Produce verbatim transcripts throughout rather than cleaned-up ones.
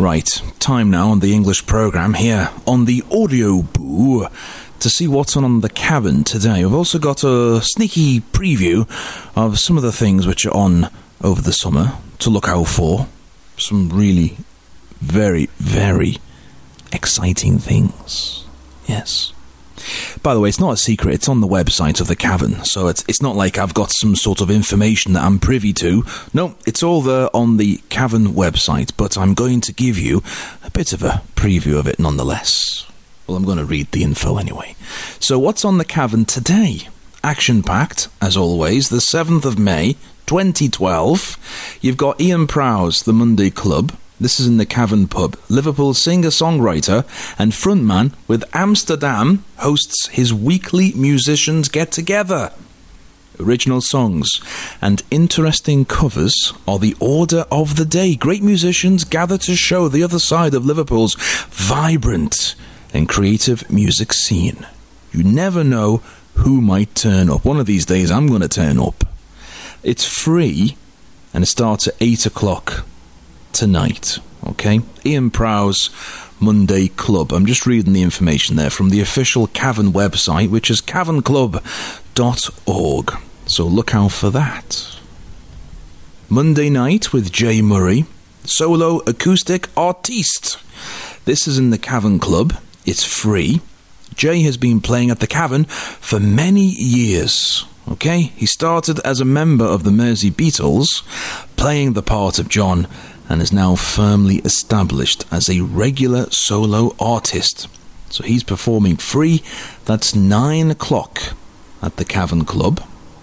Right, time now on the English programme here on the Audio Boo to see what's on on the Cavern today. We've also got a sneaky preview of some of the things which are on over the summer to look out for. Some really very, very exciting things. Yes. By the way, it's not a secret, it's on the website of the Cavern, so it's it's not like I've got some sort of information that I'm privy to. No, it's all there on the Cavern website, but I'm going to give you a bit of a preview of it nonetheless. Well, I'm going to read the info anyway. So what's on the Cavern today? Action-packed, as always, the seventh of May, twenty twelve. You've got Ian Prowse, the Monday Club. This is in the Cavern Pub. Liverpool singer-songwriter and frontman with Amsterdam hosts his weekly musicians get-together. Original songs and interesting covers are the order of the day. Great musicians gather to show the other side of Liverpool's vibrant and creative music scene. You never know who might turn up. One of these days I'm going to turn up. It's free and it starts at eight o'clock. Tonight, okay? Ian Prowse, Monday Club. I'm just reading the information there from the official Cavern website, which is cavern club dot org. So look out for that. Monday night with Jay Murray, solo acoustic artiste. This is in the Cavern Club. It's free. Jay has been playing at the Cavern for many years. Okay? He started as a member of the Mersey Beatles, playing the part of John, and is now firmly established as a regular solo artist. So he's performing free. That's nine o'clock at the Cavern Club.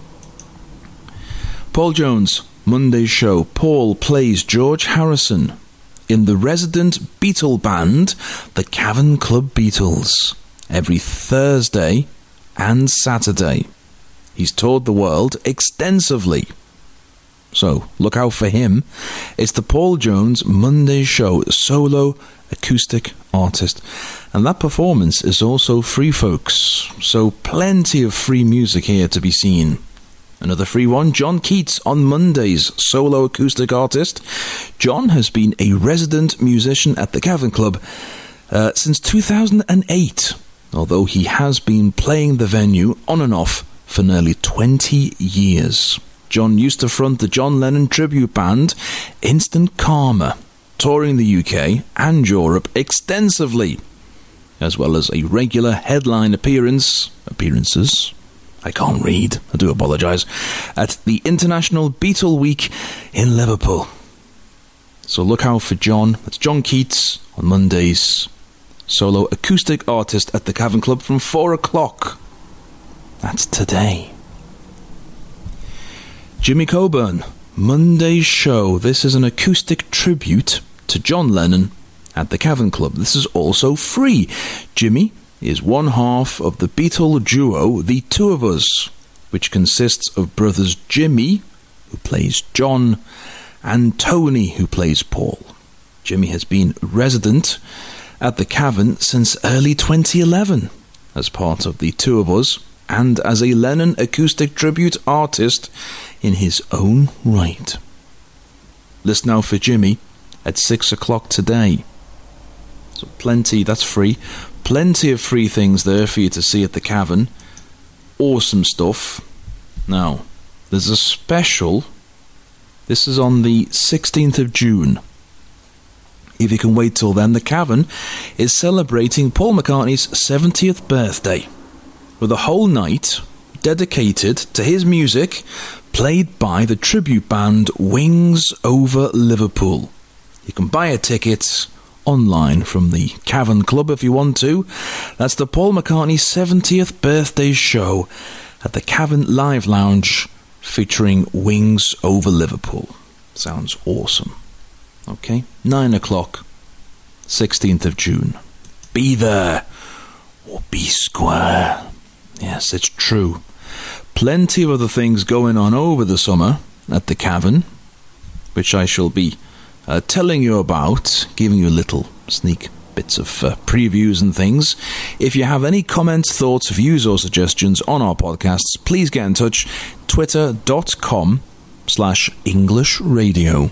Paul Jones, Monday show. Paul plays George Harrison in the resident Beatle band, the Cavern Club Beatles, every Thursday and Saturday. He's toured the world extensively. So, look out for him. It's the Paul Jones Monday show, solo acoustic artist. And that performance is also free, folks. So, plenty of free music here to be seen. Another free one, John Keats on Mondays, solo acoustic artist. John has been a resident musician at the Cavern Club uh, since two thousand eight, although he has been playing the venue on and off for nearly twenty years. John used to front the John Lennon tribute band Instant Karma, touring the U K and Europe extensively, as well as a regular headline appearance, appearances, I can't read, I do apologise, at the International Beatle Week in Liverpool. So look out for John. That's John Keats on Mondays, solo acoustic artist at the Cavern Club from four o'clock. That's today. Jimmy Coburn, Monday show. This is an acoustic tribute to John Lennon at the Cavern Club. This is also free. Jimmy is one half of the Beatle duo The Two of Us, which consists of brothers Jimmy, who plays John, and Tony, who plays Paul. Jimmy has been resident at the Cavern since early twenty eleven as part of The Two of Us and as a Lennon acoustic tribute artist in his own right. Listen now for Jimmy at six o'clock today. So plenty, that's free. Plenty of free things there for you to see at the Cavern. Awesome stuff. Now, there's a special. This is on the sixteenth of June. If you can wait till then, the Cavern is celebrating Paul McCartney's seventieth birthday with a whole night dedicated to his music, played by the tribute band Wings Over Liverpool. You can buy a ticket online from the Cavern Club if you want to. That's the Paul McCartney seventieth birthday show at the Cavern Live Lounge featuring Wings Over Liverpool. Sounds awesome. Okay, nine o'clock, sixteenth of June. Be there or be square. Yes, it's true. Plenty of other things going on over the summer at the Cavern, which I shall be uh, telling you about, giving you little sneak bits of uh, previews and things. If you have any comments, thoughts, views or suggestions on our podcasts, please get in touch. Twitter dot com slash English Radio.